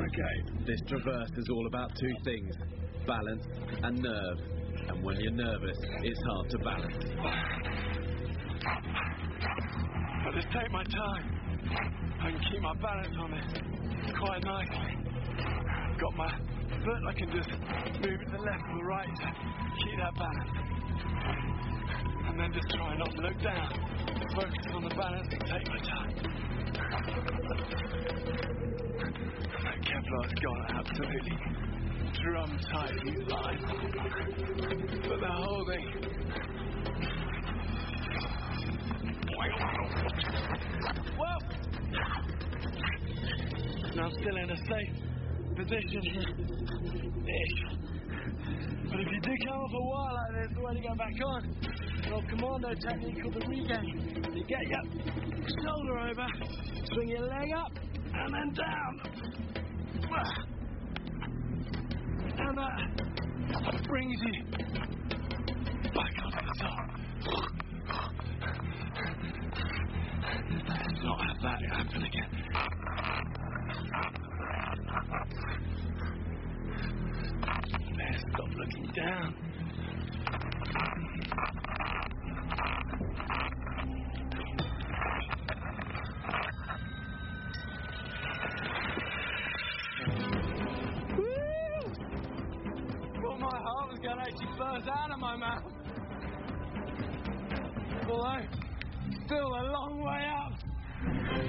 Okay. This traverse is all about two things, balance and nerve. And when you're nervous, it's hard to balance. I just take my time. I can keep my balance on it quite nicely. Got my foot, I can just move it to the left or the right to keep that balance. And then just try not to look down. Focus on the balance and take my time. That Kevlar's got absolutely drum tight line. But the whole thing. Well, I'm still in a safe position here-ish. But if you do come off a wire like this, the way to go back on, an old commando technique called the regain. You get your shoulder over, swing your leg up, and then down. And that brings you back onto the top. Let's not have that happen again. Let's stop looking down. Thought my heart was going to actually burst out of my mouth. Although, still a long way up.